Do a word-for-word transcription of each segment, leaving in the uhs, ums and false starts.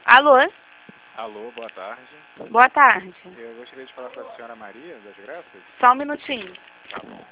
Alô? Alô, boa tarde. Boa tarde. Eu gostaria de falar com a senhora Maria das Graças. Só um minutinho. Tá bom.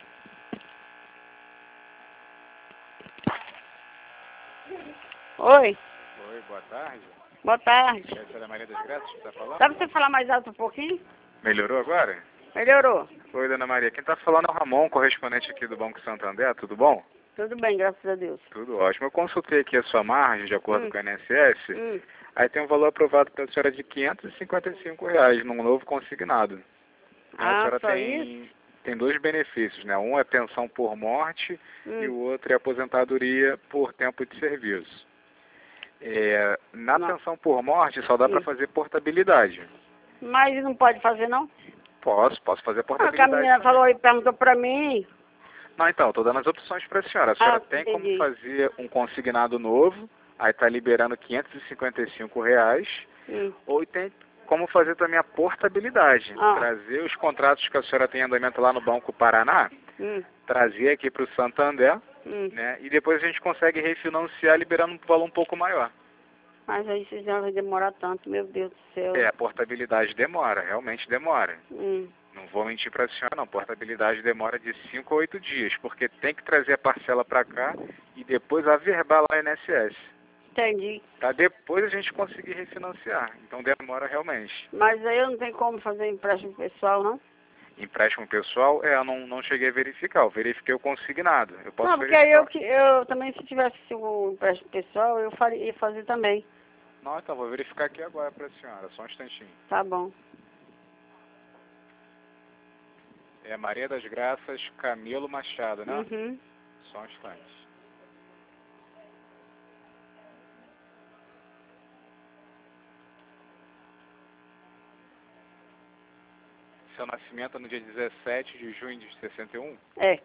Oi, Oi, boa tarde. boa tarde. É a senhora Maria das Graças que está falando? Dá pra você falar mais alto um pouquinho? Melhorou agora? Melhorou. Oi, dona Maria. Quem está falando é o Ramon, correspondente aqui do Banco Santander. Tudo bom? Tudo bem, graças a Deus. Tudo ótimo. Eu consultei aqui a sua margem, de acordo Hum. com a I N S S. Hum. Aí tem um valor aprovado para a senhora de quinhentos e cinquenta e cinco reais num novo consignado. a Ah, senhora só tem, tem dois benefícios, né? Um é pensão por morte e o Hum. outro é aposentadoria por tempo de serviço. É, na Não. pensão por morte só dá para Hum. fazer portabilidade. Mas não pode fazer, não? Posso, posso fazer Ah, que a portabilidade menina também. falou e perguntou pra mim. Não, então, estou dando as opções para a senhora. A senhora Ah, tem como entendi. fazer um consignado novo, aí está liberando quinhentos e cinquenta e cinco reais, Hum. ou tem como fazer também a portabilidade. Ah. Trazer os contratos que a senhora tem em andamento lá no Banco Paraná, Hum. trazer aqui para o Santander, Hum. né? E depois a gente consegue refinanciar liberando um valor um pouco maior. Mas aí isso já vai demorar tanto, meu Deus do céu. É, a portabilidade demora, realmente demora. Hum. Não vou mentir para a senhora não, portabilidade demora de cinco a oito dias, porque tem que trazer a parcela para cá e depois averbar lá a I N S S. Entendi. Para depois a gente conseguir refinanciar. Então demora realmente. Mas aí eu não tenho como fazer empréstimo pessoal, não? Empréstimo pessoal, é, eu não, não cheguei a verificar, eu verifiquei o consignado. Eu posso Não, porque aí verificar. eu, que- eu também, se tivesse o empréstimo pessoal, eu faria, ia fazer também. Não, então vou verificar aqui agora para a senhora, só um instantinho. Tá bom. É Maria das Graças Camilo Machado, né? Uhum. Só um instante. Seu nascimento é no dia dezessete de junho de sessenta e um? É.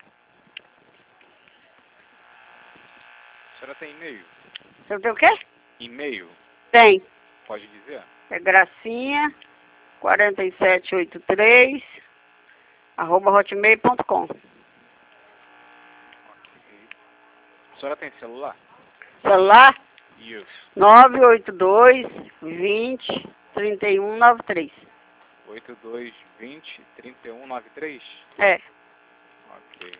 A senhora tem e-mail? Você tem o quê? E-mail? Tem. Pode dizer? É gracinha quatro sete oito três arroba hotmail ponto com. A senhora tem celular? Celular Isso. nove oito dois vinte trinta e um noventa e três. oito dois vinte trinta e um noventa e três? É. Ok.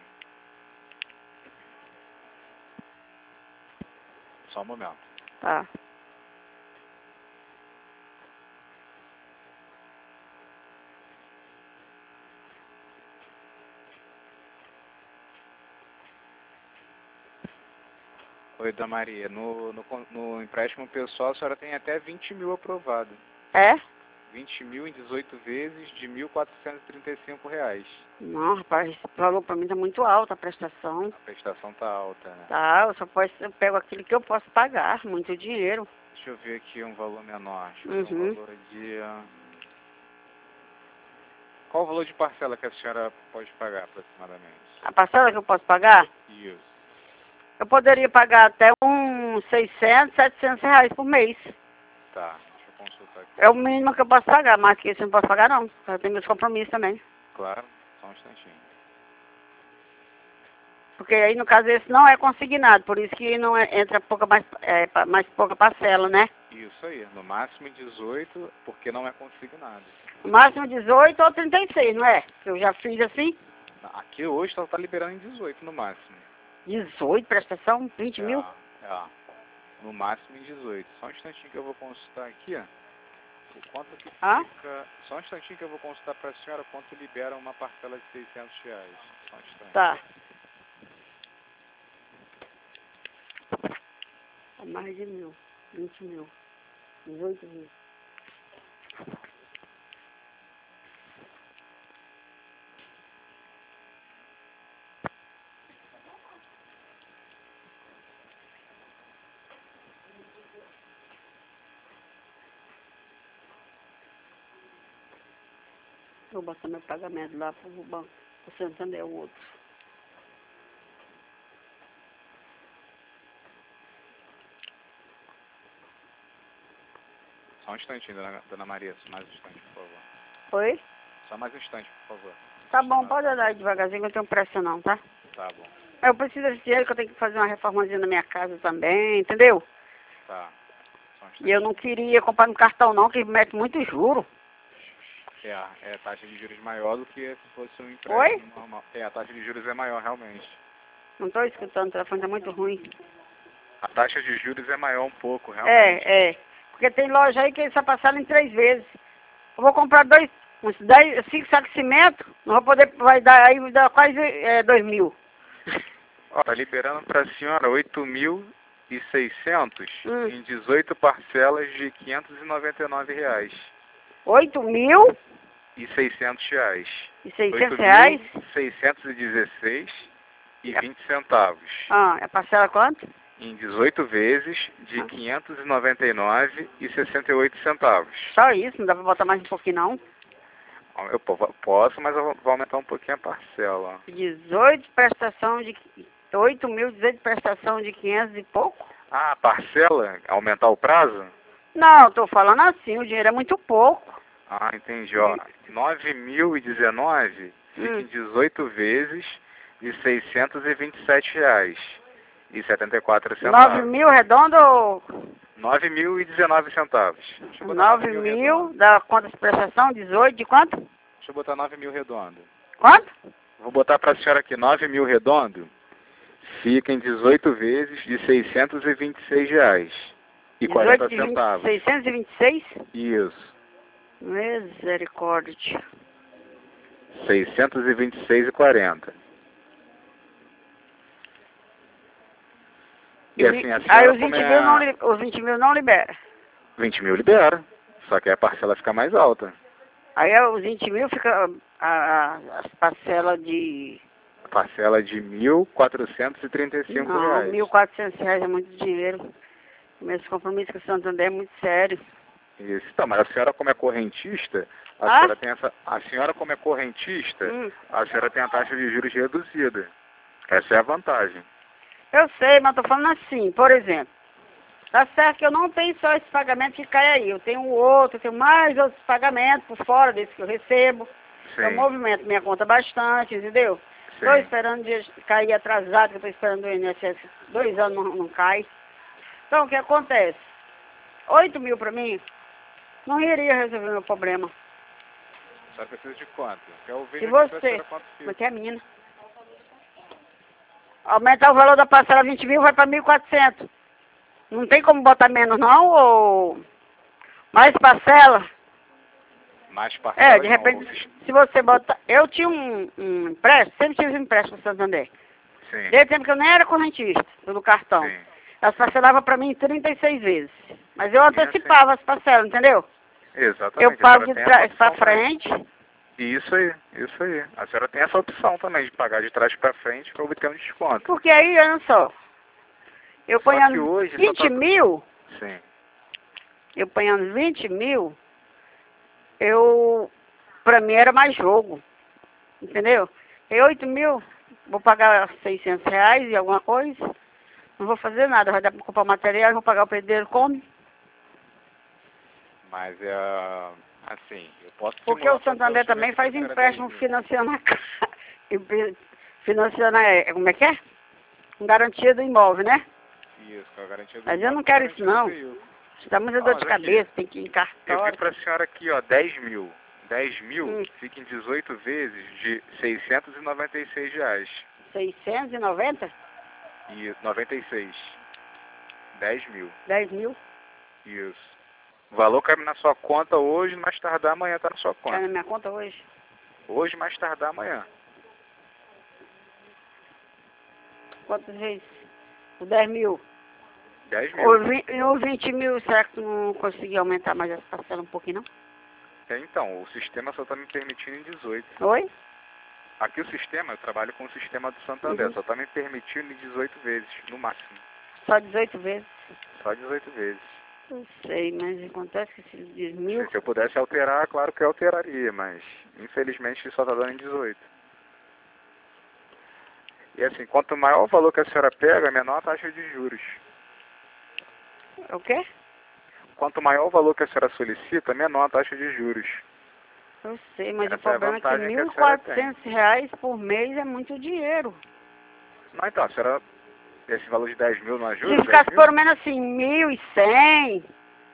Só um momento. Tá. Oi, Dona Maria. No, no, con- no empréstimo pessoal, a senhora tem até vinte mil aprovado. É? vinte mil em dezoito vezes de mil quatrocentos e trinta e cinco reais. Não, rapaz, esse valor pra mim tá muito alto a prestação. A prestação tá alta, né? Tá, eu só posso, eu pego aquilo que eu posso pagar, muito dinheiro. Deixa eu ver aqui um valor menor. Deixa eu ver Uhum. um valor de... ah, Qual o valor de parcela que a senhora pode pagar aproximadamente? A parcela que eu posso pagar, Isso. eu poderia pagar até uns seiscentos, setecentos reais por mês. Tá. Deixa eu consultar aqui. É o mínimo que eu posso pagar, mais que isso eu não posso pagar não. Eu tenho meus compromissos também. Claro. Só um instantinho. Porque aí, no caso, esse não é consignado, por isso que não é- entra pouca mais, é, pa- mais pouca parcela, né? Isso aí. No máximo dezoito, porque não é consignado. No máximo dezoito ou trinta e seis, não é? Que eu já fiz assim. Aqui hoje ela tá liberando em dezoito no máximo. dezoito, prestação, vinte mil. É, é. No máximo em dezoito. Só um instantinho que eu vou consultar aqui, ó. O quanto que Hã? fica... Só um instantinho que eu vou consultar para a senhora quanto libera uma parcela de seiscentos reais. Só um instante. Tá. É mais de mil, vinte mil, dezoito mil. Vou botar meu pagamento lá pro banco, o Santander é o outro. Só um instantinho, dona, dona Maria. Só mais um instante, por favor. Oi? Só mais um instante, por favor. Tá bom, pode andar aí devagarzinho, que eu tenho pressa não, tá? Tá bom. Eu preciso desse dinheiro que eu tenho que fazer uma reformazinha na minha casa também, entendeu? Tá. Só um consta. E eu não queria comprar no cartão não, que mete muito juro. É, é taxa de juros maior do que se fosse um empréstimo Oi? normal. É, a taxa de juros é maior, realmente. Não estou escutando, o telefone tá muito ruim. A taxa de juros é maior um pouco, realmente. É, é. Porque tem loja aí que só passaram em três vezes. Eu vou comprar dois, uns dez, cinco sacos de cimento, não vou poder, vai dar aí, vai dar quase é, dois mil. Ó, tá liberando pra senhora oito mil e seiscentos Hum. em dezoito parcelas de quinhentos e noventa e nove reais. Oito mil E seiscentos reais. e seiscentos reais? seiscentos e dezesseis e vinte centavos. Ah, a parcela quanto? Em dezoito vezes de Ah. quinhentos e noventa e nove e sessenta e oito centavos. Só isso, não dá pra botar mais um pouquinho não? Eu po- posso, mas eu vou vou aumentar um pouquinho a parcela. dezoito prestação de oito mil, dezoito prestação de quinhentos e pouco? Ah, parcela? Aumentar o prazo? Não, tô falando assim, o dinheiro é muito pouco. Ah, entendi, ó. nove mil e dezenove fica Hum. em dezoito vezes de seiscentos e vinte e sete reais e setenta e quatro centavos. Nove mil redondo ou nove mil e dezenove centavos. Deixa eu botar nove mil mil redondo. da conta de prestação, dezoito de quanto? Deixa eu botar nove mil redondo. Quanto? Vou botar pra senhora aqui nove mil redondo. Fica em dezoito vezes de seiscentos e vinte e seis reais e quarenta dezoito de vinte, centavos. seiscentos e vinte e seis? Isso. Misericórdia. seiscentos e vinte e seis e quarenta. E assim, a Aí senhora os vinte, como é mil não, li- os vinte mil não libera. vinte mil libera, só que a parcela fica mais alta. Aí é, os vinte mil fica a, a, as parcelas de... A parcela de mil quatrocentos e trinta e cinco Não, reais. mil e quatrocentos reais é muito dinheiro. Meus compromissos com o Santander é muito sério. Isso. Então, mas a senhora como é correntista, a Ah? senhora tem essa. A senhora como é correntista, Hum. a senhora tem a taxa de juros reduzida. Essa é a vantagem. Eu sei, mas tô falando assim, por exemplo. Tá certo que eu não tenho só esse pagamento que cai aí. Eu tenho outro, eu tenho mais outros pagamentos por fora desse que eu recebo. Sim. Eu movimento minha conta bastante, entendeu? Estou Sim. esperando de cair atrasado, que eu estou esperando o I N S S. Dois anos não, não cai. Então, o que acontece? Oito mil para mim não iria resolver meu problema. A senhora precisa de quanto? Eu Se vejo aqui pra você... senhora quanto fica. Porque é menina. Aumentar o valor da parcela vinte mil, vai para mil e quatrocentos. Não tem como botar menos não, ou... Mais parcela? Mais parcela. É, de repente, se você botar... Eu tinha um, um empréstimo, sempre tive um empréstimo no Santander. Sim. Desde o tempo que eu nem era correntista, pelo cartão. Sim. Elas parcelavam para mim trinta e seis vezes. Mas eu Sim, antecipava as parcelas, entendeu? Exatamente. Eu A pago senhora de tem essa trás para opção também. frente. Isso aí, isso aí. A senhora tem essa opção também de pagar de trás para frente para obter um desconto. Porque aí, olha só. Eu Só que ponhando hoje só vinte tá- mil, Sim. eu ponhando vinte mil, eu... Para mim era mais jogo. Entendeu? E oito mil, vou pagar seiscentos reais e alguma coisa. Não vou fazer nada, vai dar para comprar material, vou pagar o pedreiro, come. Mas é assim, eu posso Porque simular o Santander fazer o também orçamento faz pra senhora empréstimo dez mil. financiando a casa. Financiando, a- como é que é? Com garantia do imóvel, né? Isso, com a garantia do Mas eu não imóvel, quero garantia isso, do não. veículo. Dá muita Ah, dor de mas aqui, cabeça, tem que ir em Eu vi cartório. pra senhora aqui, ó, dez mil. dez mil Hum. fica em dezoito vezes de seiscentos e noventa e seis reais. seiscentos e noventa? E noventa e seis. dez mil. dez mil? Isso. O valor cai na sua conta hoje, mais tardar amanhã tá na sua Cai conta. na minha conta hoje. Hoje, mais tardar amanhã. Quantas vezes? O dez mil. dez mil. O, vi- e o vinte mil, será que tu não conseguiu aumentar mais as parcelas um pouquinho, não? É, então, o sistema só tá me permitindo em dezoito. Oi? Aqui o sistema, eu trabalho com o sistema do Santander, Uhum. só tá me permitindo em dezoito vezes, no máximo. Só dezoito vezes? Só dezoito vezes. Não sei, mas acontece que esses dez mil... Se, se eu pudesse alterar, claro que eu alteraria, mas infelizmente só tá dando em dezoito. E assim, quanto maior o valor que a senhora pega, menor a taxa de juros. O quê? Quanto maior o valor que a senhora solicita, menor a taxa de juros. Eu sei, mas Essa o problema é a é que vantagem que a mil e senhora quatrocentos reais por mês é muito dinheiro. Não, então, a senhora, esse valor de dez mil não ajuda? Se dez ficasse mil? pelo menos assim, mil e cem,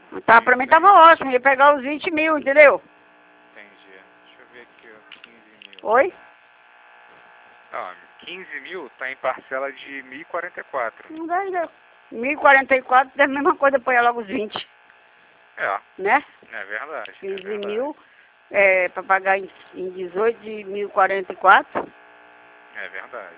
Tá, pra mim tava ótimo, ia pegar os vinte mil, entendeu? Entendi. Deixa eu ver aqui, ó. quinze mil. Oi? Ó, quinze mil tá em parcela de mil e quarenta e quatro. Não dá, não. mil e quarenta e quatro é a mesma coisa, põe logo os vinte. É, Né? é verdade. quinze é verdade. mil é, pra pagar em, em dezoito de mil e quarenta e quatro. É verdade.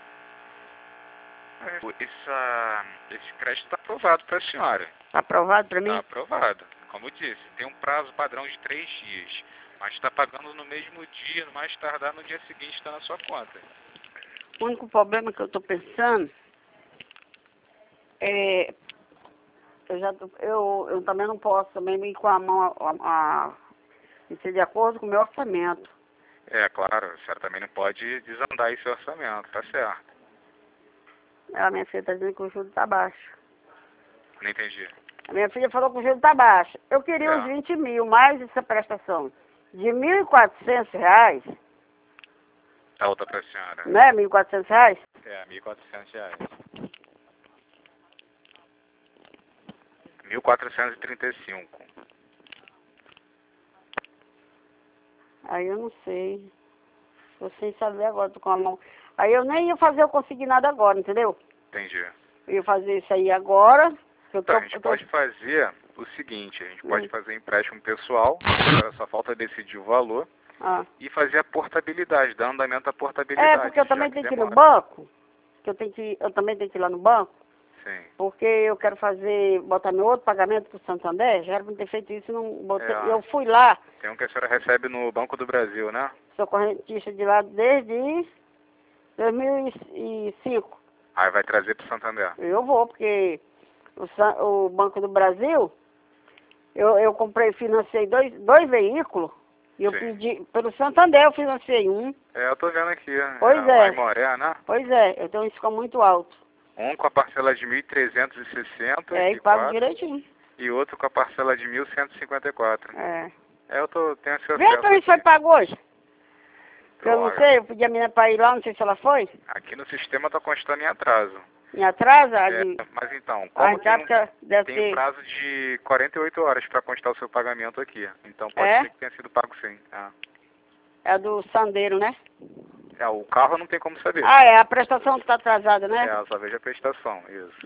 É, essa, esse crédito está aprovado para a senhora. Tá aprovado pra mim? Está aprovado. Como eu disse, tem um prazo padrão de três dias. Mas está pagando no mesmo dia, no mais tardar no dia seguinte está na sua conta. O único problema que eu tô pensando é... Eu, já tô, eu, eu também não posso também ir com a mão a, a, a, isso é de acordo com o meu orçamento. É, claro, a senhora também não pode desandar esse orçamento, tá certo. A minha filha tá dizendo que o juro tá baixo. Não entendi. A minha filha falou que o juro tá baixo. Eu queria É. os vinte mil, mais essa prestação de mil e quatrocentos reais, A outra para a senhora. né? mil e quatrocentos reais. É, mil e quatrocentos reais. mil quatrocentos e trinta e cinco. Aí eu não sei. Tô sem saber agora, tô com a mão. Aí eu nem ia fazer o consignado agora, entendeu? Entendi. Eu ia fazer isso aí agora. Que eu tô, Então, a gente eu tô... pode fazer o seguinte, a gente Hum. pode fazer empréstimo pessoal, agora só falta decidir o valor, Ah. e fazer a portabilidade, dar andamento à portabilidade. É, porque eu já também que tenho que ir no demora. banco. Que eu, tenho que, eu também tenho que ir lá no banco. Sim. Porque eu quero fazer, botar meu outro pagamento pro Santander. Já era pra ter feito isso, não botei. É. Eu fui lá, Tem um que a senhora recebe no Banco do Brasil, né? sou correntista de lá desde dois mil e cinco. Aí vai trazer pro Santander. Eu vou, porque o, San- o Banco do Brasil, eu, eu comprei, financei dois, dois veículos. E eu Sim. pedi, pelo Santander eu financei um. É, eu tô vendo aqui. Pois é. Lá é. em Moré, né? Pois é, então isso ficou muito alto. Um com a parcela de mil e trezentos e sessenta É, e e pago quatro, direitinho. e outro com a parcela de mil cento e cinquenta e quatro. É. É, eu tô, tenho esse Vê acesso pra mim se foi aqui. pago hoje. Que eu não Droga. sei, eu pedi a menina pra ir lá, não sei se ela foi. Aqui no sistema tá constando em atraso. Em atrasa, a É, de... mas então, Ah, como então tem, porque deve tem um ter... prazo de quarenta e oito horas para constar o seu pagamento aqui. Então pode É? ser que tenha sido pago sim. Ah. É a do Sandeiro, né? É, o carro não tem como saber. Ah, é a prestação que tá atrasada, né? É, só vejo a prestação, isso.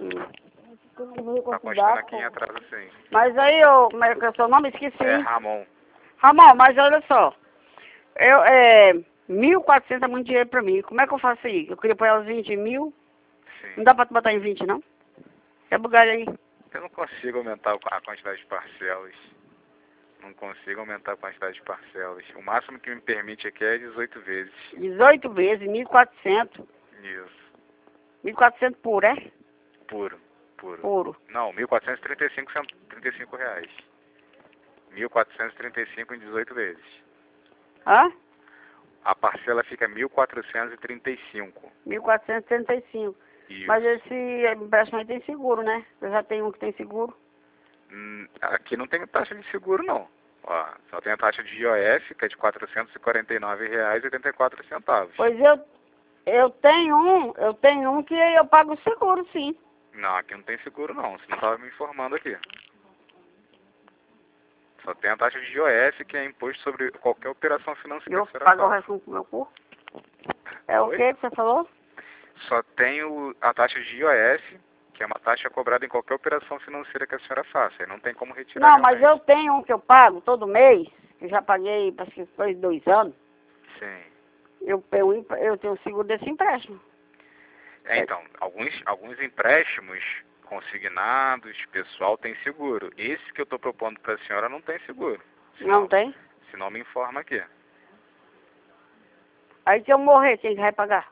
Hum. Tá constando aqui em atraso sim. Mas aí, eu, como é que é o seu nome? Esqueci. É, Ramon. Ramon, mas olha só. Eu, é... mil e quatrocentos é muito dinheiro pra mim. Como é que eu faço aí? Eu queria pôr os vinte mil. Sim. Não dá pra botar em vinte, não? É bugalho aí. Eu não consigo aumentar a quantidade de parcelas. Não consigo aumentar a quantidade de parcelas. O máximo que me permite aqui é dezoito vezes. dezoito vezes, mil e quatrocentos. Isso. mil e quatrocentos puro, é? Puro. Puro. Puro. Não, mil quatrocentos e trinta e cinco, trinta e cinco reais. mil quatrocentos e trinta e cinco em dezoito vezes. Hã? A parcela fica mil quatrocentos e trinta e cinco. mil quatrocentos e trinta e cinco. Isso. Mas esse empréstimo aí tem seguro, né? Eu já tenho um que tem seguro. Hum, aqui não tem taxa de seguro, não. Ó, só tem a taxa de I O F, que é de quatrocentos e quarenta e nove reais e oitenta e quatro centavos. Pois eu, eu tenho um, eu tenho um que eu pago o seguro, sim. Não, aqui não tem seguro, não. Você não estava me informando aqui. Só tem a taxa de I O F, que é imposto sobre qualquer operação financeira. Eu que será pago o feita. resto com o meu cu. É o Oi? que que você falou? Só tem o, a taxa de I O F, que é uma taxa cobrada em qualquer operação financeira que a senhora faça. Aí não tem como retirar. Não, mas eu realmente. tenho um que eu pago todo mês. Eu já paguei, acho que foi dois anos. Sim. Eu, eu, eu tenho seguro desse empréstimo. É, então, alguns, alguns empréstimos consignados, pessoal, tem seguro. Esse que eu estou propondo para a senhora não tem seguro. Senão, Não tem? Se não me informa aqui. Aí se eu morrer, quem vai pagar?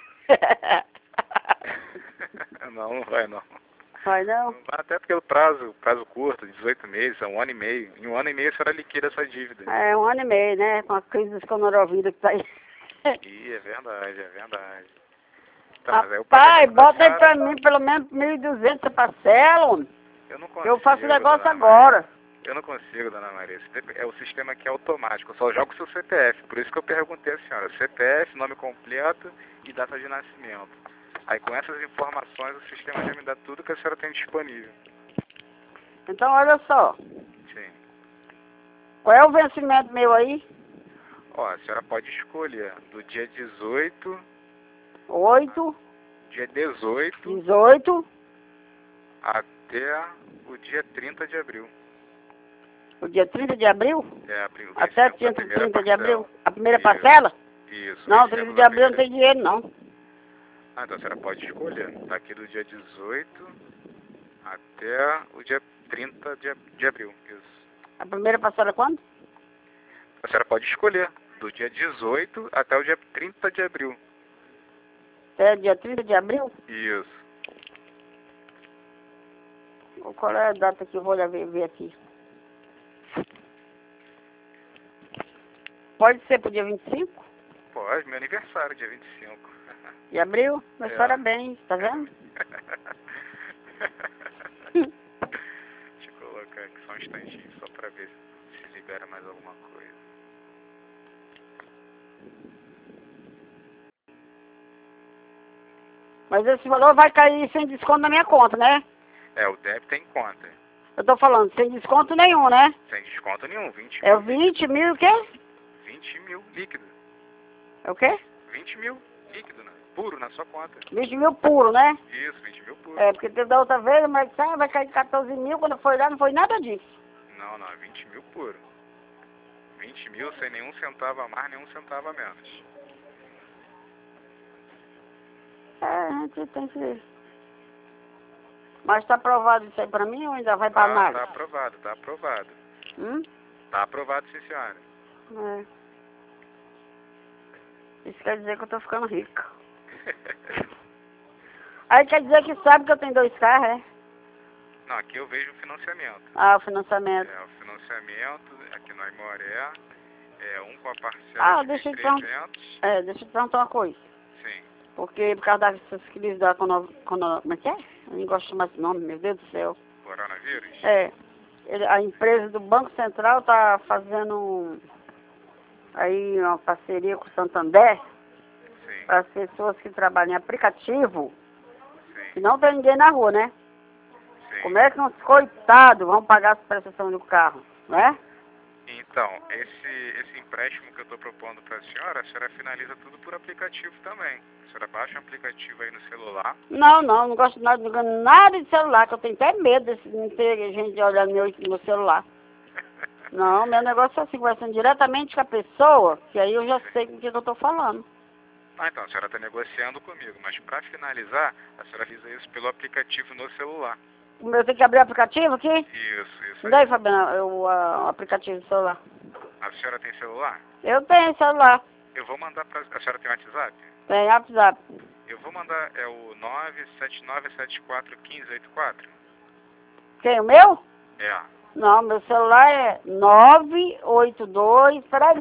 Não, não vai não. Vai não? Até porque o prazo, prazo curto, dezoito meses, é um ano e meio. Em um ano e meio a senhora liquida essa dívida. É um ano e meio, né? Com a crise dos coronavírus que tá aí. Ih, é verdade, é verdade. Tá, mas aí o Rapaz, pagamento da bota aí senhora- pra mim pelo menos mil e duzentos essa parcela, homem. Eu não consigo. Eu faço o negócio dona agora. Maria. Eu não consigo, dona Maria. É o sistema aqui é automático. Eu só jogo o seu C P F. Por isso que eu perguntei à senhora. C P F, nome completo e data de nascimento. Aí com essas informações o sistema já me dá tudo que a senhora tem disponível. Então olha só. Qual é o vencimento meu aí? Ó, a senhora pode escolher do dia dezoito, oito, dia dezoito dezoito, até o dia trinta de abril. o dia trinta de abril? É, abril, Até vencendo a trinta primeira de parcela. abril? A primeira Isso. parcela? Isso. Não, vencendo trinta de da abril não primeira- tem dinheiro, não. Ah, então a senhora pode escolher. Daqui do dia dezoito até o dia trinta de, ab- de abril. Isso. A primeira parcela é quando? A senhora pode escolher. Do dia dezoito até o dia trinta de abril. Até dia trinta de abril? Isso. Qual é a data que eu vou lá ver, ver aqui? Pode ser pro dia vinte e cinco Pode, meu aniversário, dia vinte e cinco. de abril? Meus É. parabéns, tá vendo? Deixa eu colocar aqui só um instantinho, só pra ver se se libera mais alguma coisa. Mas esse valor vai cair sem desconto na minha conta, né? É, o débito tem conta. Eu tô falando, sem desconto nenhum, né? Sem desconto nenhum, vinte É mil. vinte mil o quê? vinte mil líquido. É o quê? vinte mil líquido, né? Puro na sua conta. vinte mil puro, né? Isso, vinte mil puro. É, porque da outra vez, mas ah, vai cair quatorze mil, quando foi lá não foi nada disso. Não, não, é vinte mil puro. vinte mil sem nenhum centavo a mais, nenhum centavo a menos. É, a gente tem que... Mas tá aprovado isso aí pra mim ou ainda vai pra Tá, análise? tá aprovado, tá aprovado. Hum? Tá aprovado, sim, senhora. É. Isso quer dizer que eu tô ficando rica. Aí quer dizer que sabe que eu tenho dois carros, é? Não, aqui eu vejo o financiamento. Ah, o financiamento. É, o financiamento, aqui no Aimoré, é um com a parcela Ah, de deixa eu mil e te trezentos. É, deixa eu te perguntar uma coisa. Sim. Porque por causa dessas crises da cono... cono... Como é que é? Eu nem gosto de chamar esse nome, meu Deus do céu. Coronavírus? É, ele- a empresa do Banco Central tá fazendo um- aí uma parceria com o Santander Sim, para as pessoas que trabalham em aplicativo, que sim, não tem ninguém na rua, né? sim. Como é que uns coitados vão pagar as prestações do carro, né? Então, esse, esse empréstimo que eu estou propondo para a senhora, a senhora finaliza tudo por aplicativo também. A senhora baixa um aplicativo aí no celular. Não, não, não gosto nada, não gosto nada de celular, que eu tenho até medo desse, de ter gente olhando meu, meu celular. Não, meu negócio é assim, conversando diretamente com a pessoa, que aí eu já sei com o que eu tô falando. Ah, então, a senhora está negociando comigo, mas para finalizar, a senhora finaliza isso pelo aplicativo no celular. Eu tenho que abrir o aplicativo aqui? Isso, isso Me dá aí, aí. Fabiana, o, a- o aplicativo do celular. A senhora tem celular? Eu tenho celular, Eu vou mandar para... A senhora tem WhatsApp? tenho WhatsApp. Eu vou mandar, é o nove sete nove sete quatro um cinco oito quatro? Quem, o meu? É. Não, meu celular é nove oito dois, peraí.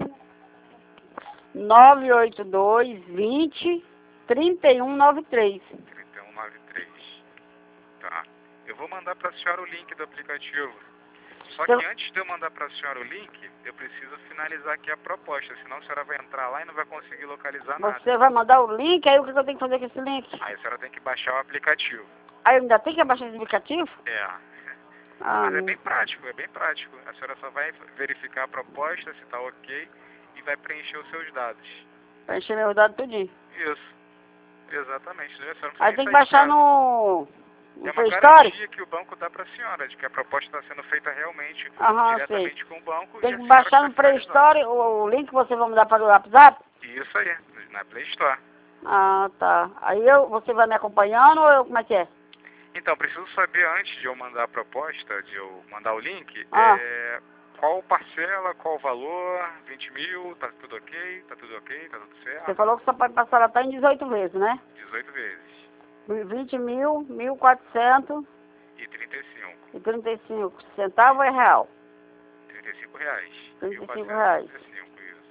nove oito dois, vinte, trinta e um noventa e três. trinta e um noventa e três. Tá. Eu vou mandar para a senhora o link do aplicativo. Só que Eu- antes de eu mandar para a senhora o link, eu preciso finalizar aqui a proposta, senão a senhora vai entrar lá e não vai conseguir localizar nada. Você vai mandar o link, aí o que eu tenho que fazer com esse link? Aí a senhora tem que baixar o aplicativo. Aí eu ainda tenho que baixar esse aplicativo? É. Ah, Mas é não. bem prático, é bem prático. A senhora só vai verificar a proposta, se está ok, e vai preencher os seus dados. Pra encher meu dado tudinho. Isso. Exatamente. A senhora não precisa Aí nem tem que sair de baixar casa. no... É no uma Play Store? garantia que o banco dá para a senhora, de que a proposta está sendo feita realmente Aham, diretamente sei. com o banco. e Tem a que senhora baixar vai no Play finalizar. Store o, o link que você vai mandar para o WhatsApp? Isso aí, na Play Store. Ah, tá. Aí eu, você vai me acompanhando ou eu, como é que é? Então, preciso saber antes de eu mandar a proposta, de eu mandar o link, Ah. é, qual parcela, qual valor, vinte mil, tá tudo ok, tá tudo ok, tá tudo Você certo? falou que só pode passar até em dezoito vezes, né? dezoito vezes. vinte mil, mil e quatrocentos E trinta e cinco. e trinta e cinco centavos é real. trinta e cinco reais. trinta e cinco mil quatrocentos e reais. trinta e cinco, isso.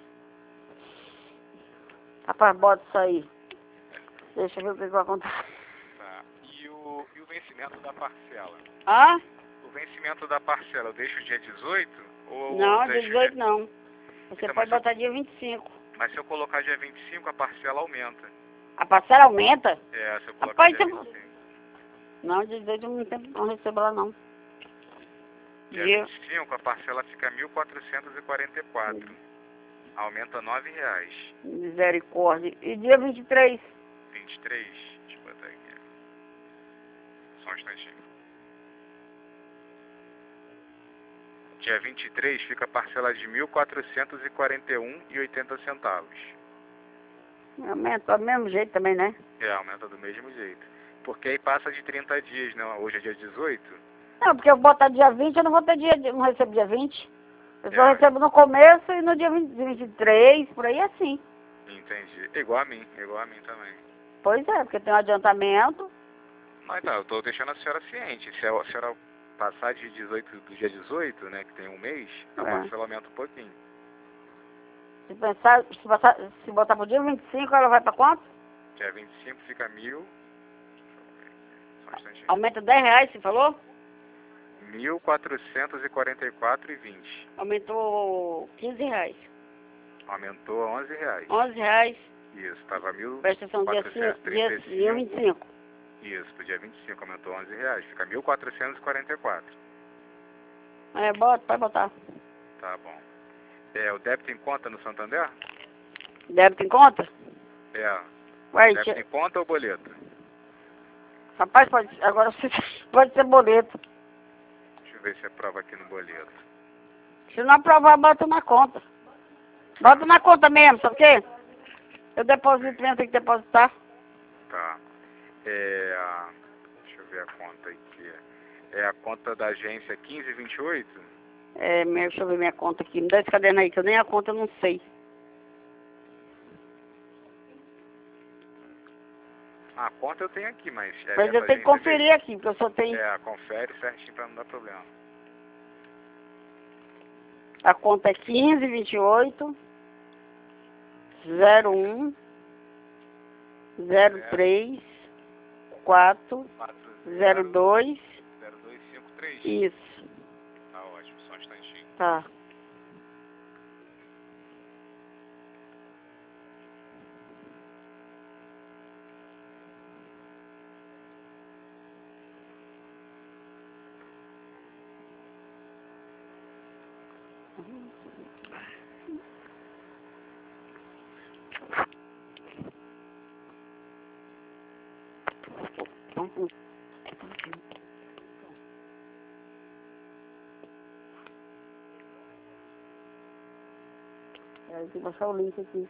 Rapaz, bota isso aí. Deixa eu ver o que, que vai acontecer. Tá. E o, e o vencimento da parcela? Ah? O vencimento da parcela, eu deixo dia dezoito? Ou Não, deixo dezoito dia... não. Você Então, pode mas eu- botar dia vinte e cinco. Mas se eu colocar dia vinte e cinco, a parcela aumenta. A parcela aumenta? É, se eu colocar Rapaz, dia então- vinte e cinco. Não, dia dezoito eu não, tem, não recebo lá não. Dia Dia... vinte e cinco, a parcela fica mil quatrocentos e quarenta e quatro. Aumenta nove reais. Misericórdia. E dia vinte e três? vinte e três, deixa eu botar aqui. Só um instantinho. Dia vinte e três fica a parcela de mil quatrocentos e quarenta e um reais e oitenta centavos. Aumenta do mesmo jeito também, né? É, aumenta do mesmo jeito. Porque aí passa de trinta dias, né? Hoje é dia dezoito. Não, porque eu vou botar dia vinte, eu não vou ter dia, não recebo dia vinte. Eu só É. recebo no começo e no dia vinte, vinte e três, por aí assim. Entendi. Igual a mim, igual a mim também. Pois é, porque tem um adiantamento. Mas tá, eu tô deixando a senhora ciente. Se a senhora passar de dezoito, do dia dezoito, né, que tem um mês, a É. parcela aumenta um pouquinho. Se pensar, se botar, se botar pro dia vinte e cinco, ela vai pra quanto? Dia vinte e cinco fica mil. Só um instantinho. Aumenta dez reais, você falou? mil quatrocentos e quarenta e quatro reais e vinte. Aumentou quinze reais. Aumentou a onze reais. onze reais. Isso, estava mil Presta atenção, dia, quatrocentos e ci- dia, trinta e dia cinco. vinte e cinco. Isso, pro dia vinte e cinco aumentou onze reais. Fica mil quatrocentos e quarenta e quatro. É, bota, pode botar. Tá bom. É, o débito em conta no Santander? Débito em conta? É. Ué, Débito tia- em conta ou boleto? rapaz, pode, agora você pode ser boleto. Deixa eu ver se é prova aqui no boleto. Se não aprovar, bota na conta. Bota na conta mesmo, sabe o quê? Eu deposito mesmo, tem que depositar. Tá. É a... Deixa eu ver a conta aqui. É a conta da agência quinze vinte e oito? É, meu, deixa eu ver minha conta aqui. Me dá esse caderno aí, que eu nem a conta eu não sei. A conta eu tenho aqui, mas... É Mas eu dessa tenho que agência conferir mesmo. aqui, porque eu só tenho... É, confere certinho pra não dar problema. A conta é quinze, vinte e oito, zero um, zero três, quatro, zero dois, zero dois cinco três. isso, Tá ótimo, só um instantinho. tá. É, tem que baixar o link aqui.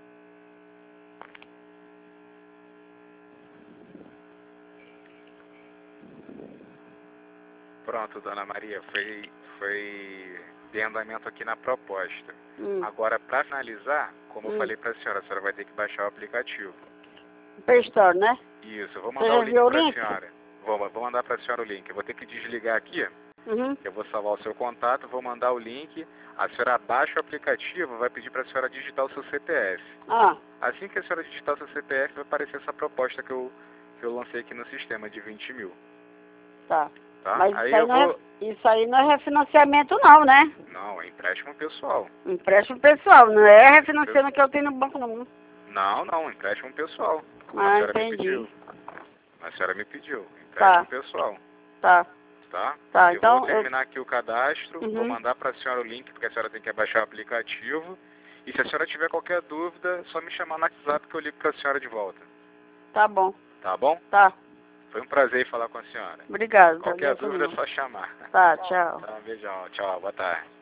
Pronto, dona Maria, foi, foi de andamento aqui na proposta. Hum. Agora, para finalizar, como Hum. eu falei para a senhora, a senhora vai ter que baixar o aplicativo. Play Store, né? Isso, eu vou Você mandar já o link enviou o para a link? senhora. Vou, vou mandar para a senhora o link. Eu vou ter que desligar aqui, Uhum. eu vou salvar o seu contato, vou mandar o link. A senhora baixa o aplicativo, vai pedir para a senhora digitar o seu C P F. Ah, Assim que a senhora digitar o seu C P F, vai aparecer essa proposta que eu, que eu lancei aqui no sistema de vinte mil. tá. Tá? Mas Aí isso aí, eu não é, vou... isso aí não é refinanciamento não, né? Não, é empréstimo pessoal. Empréstimo pessoal, não é refinanciando que eu tenho no banco não. Não, não, empréstimo pessoal. Como a Ah, senhora me entendi. pediu. A senhora me pediu. Empréstimo Tá. pessoal. Tá. Tá? Tá, eu então vou eu- terminar aqui o cadastro, Uhum. vou mandar para a senhora o link, porque a senhora tem que baixar o aplicativo. E se a senhora tiver qualquer dúvida, é só me chamar no WhatsApp que eu ligo para a senhora de volta. Tá bom. Tá bom? Tá. Foi um prazer falar com a senhora. Obrigado. Qualquer prazer dúvida é meu. só chamar. Tá, tchau. Tá, um beijão. Tchau, boa tarde.